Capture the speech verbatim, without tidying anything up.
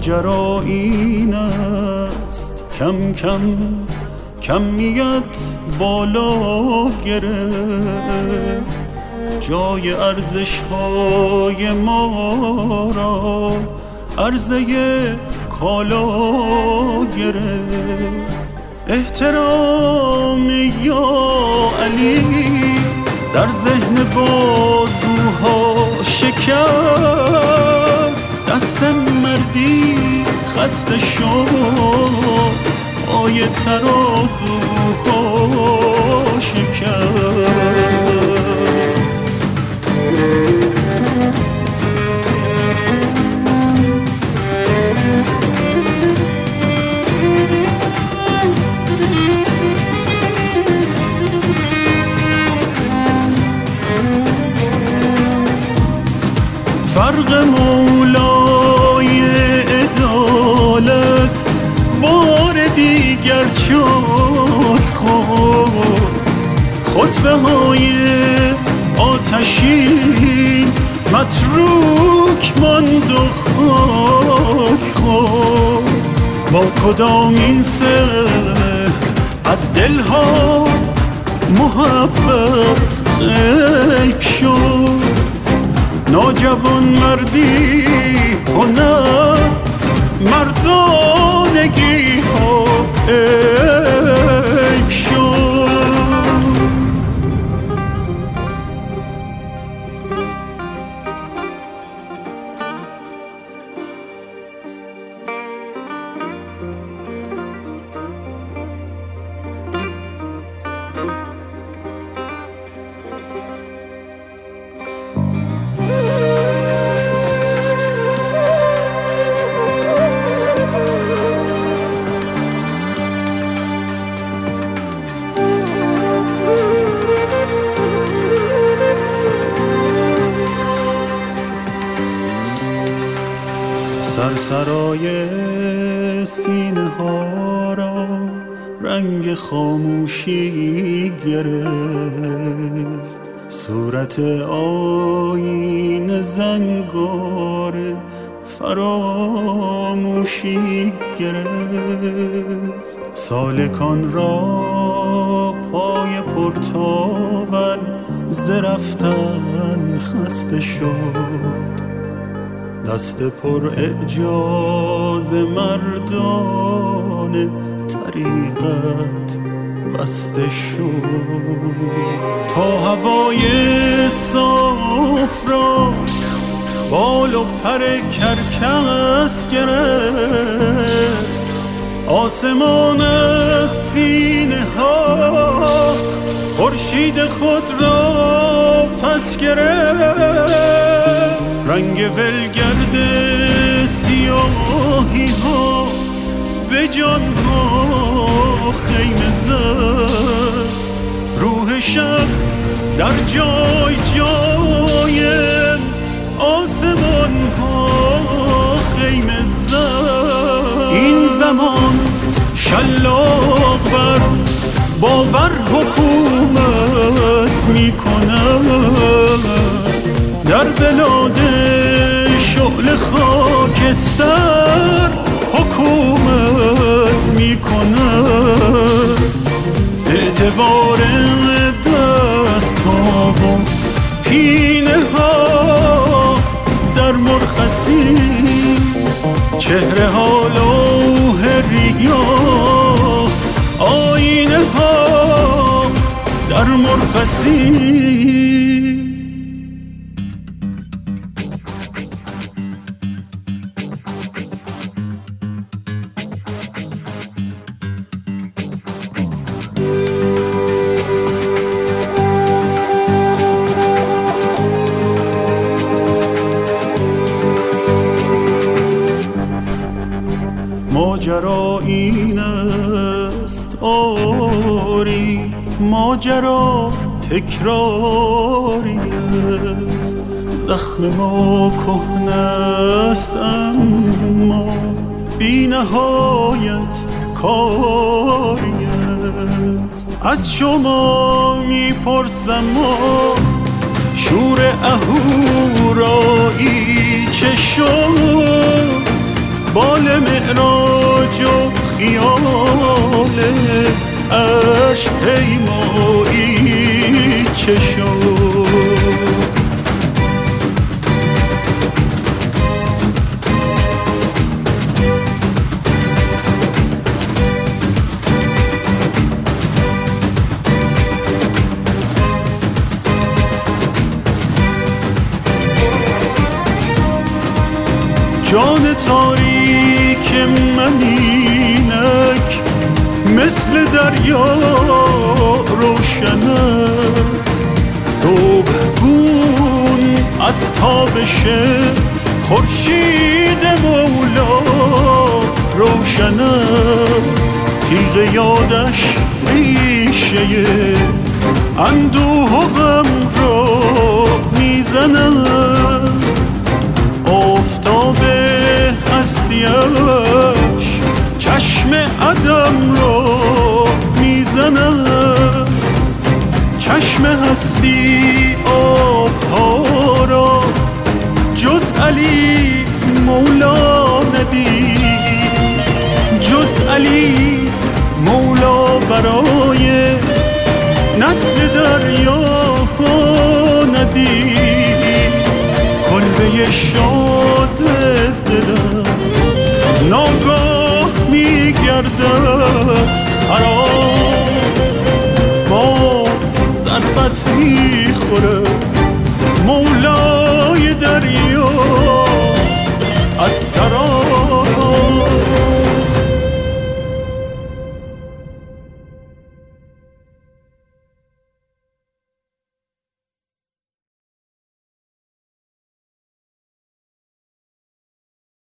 ماجرا این است کم کم کمیت بالا گرفت، جای ارزش های ما را عرضه کالا گرفت. احترام یا علی در ذهن بازوها شکست، دست مردی خسته شد، پای ترازوها شکست. فرق مولای عدالت بار دیگر چاک خورد، خطبه های آتشین متروک ماند و خاک خورد. با کدام این سه از دلها محبت غیب شد، ناجوان مردی هنر مردانگی ها عیب شد. سرسرای سینه ها را رنگ خاموشی گرفت، صورت آیین زنگار فراموشی گرفت. سالکان را پای پرتاول ز رفتن خسته شد، دست پر اعجاز مردان طریقت بسته شد. تا هوای صاف را بال و پر کرکس گرفت، آسمان از سینه ها خورشید خود را پس گرفت. رنگ ولگرد سیاهی ها به جان ها خیمه زد، روح شب در جای جای آسمان ها خیمه زد. این زمان شلاق بر باور حکومت می کند، در بلاد شعل خاکستر حکومت می کند. اعتبار دست ها و پینه ها در مرخصی، چهره ها لوح ریگا، آینه ها در مرخصی. ماجرا این است آری، ماجرا تکراری است، زخم ما کهنه است اما بی نهایت کاری است. از شما میپرسم شور اهورایی چه شد، بال معراج و خیال عرش پیمایی چه شد؟ جان تاریک من اینک مثل دریا روشن است، صبحگون از تابش خورشید مولا روشن است. تیغ یادش ریشه اندوه و غم را میزند، آفتاب هستیش چشم عدم را میزند. چشم هستی آبها را جز علی مولا ندید، جز علی مولا برای نسل دریاها ندید. کلبه شاه